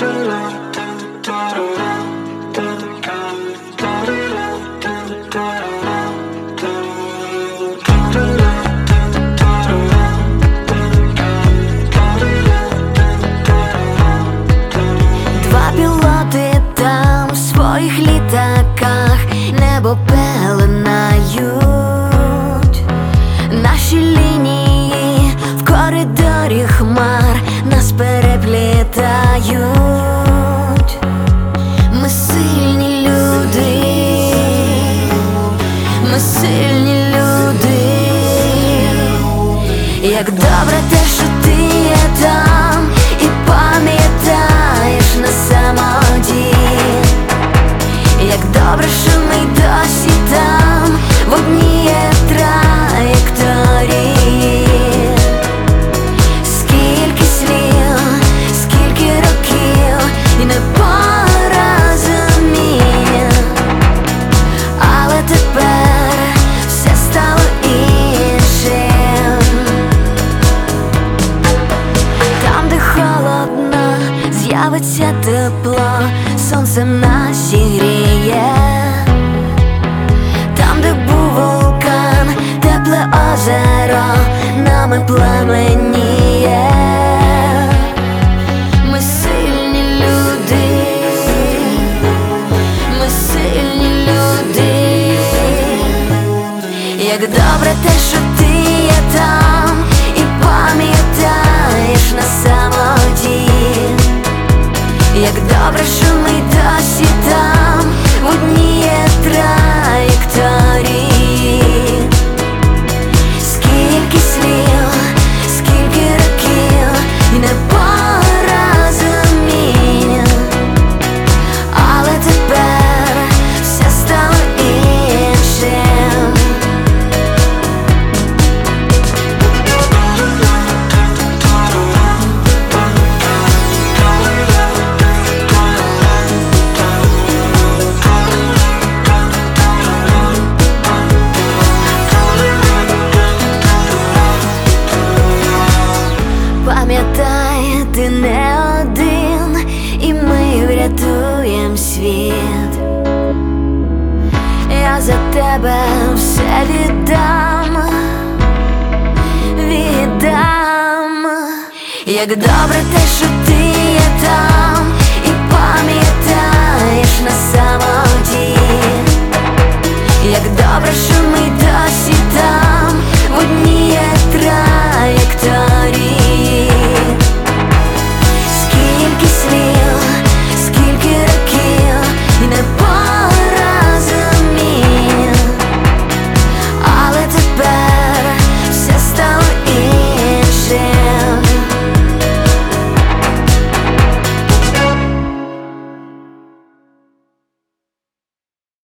Два пілоти там в своїх літаках небо пеленають. Наші лінії в коридорі хмар нас переплітають. Ми сильні люди, ми сильні люди. Як добре те, що ти є там і пам'ятаєш на самоті. Як добре, що ми досі там в одній траєкторії. Скільки слів, скільки років і непорозуміння, але тепер все стало іншим. Там, де холодно, з'явиться тепло, сонцем нас зігріє. Там, де був вулкан, тепле озеро нами пламеніє. Ми сильні люди, ми сильні люди. Як добре те, що ти є там і пам'ятаєш на самоті. Як добре, що ми досі там в одній траєкторії. Скільки слів, скільки років і непорозуміння, але тепер все стало іншим. Пам'ятай, ти не один, і ми врятуєм світ. Я за тебе все віддам, віддам. Як добре те, що ти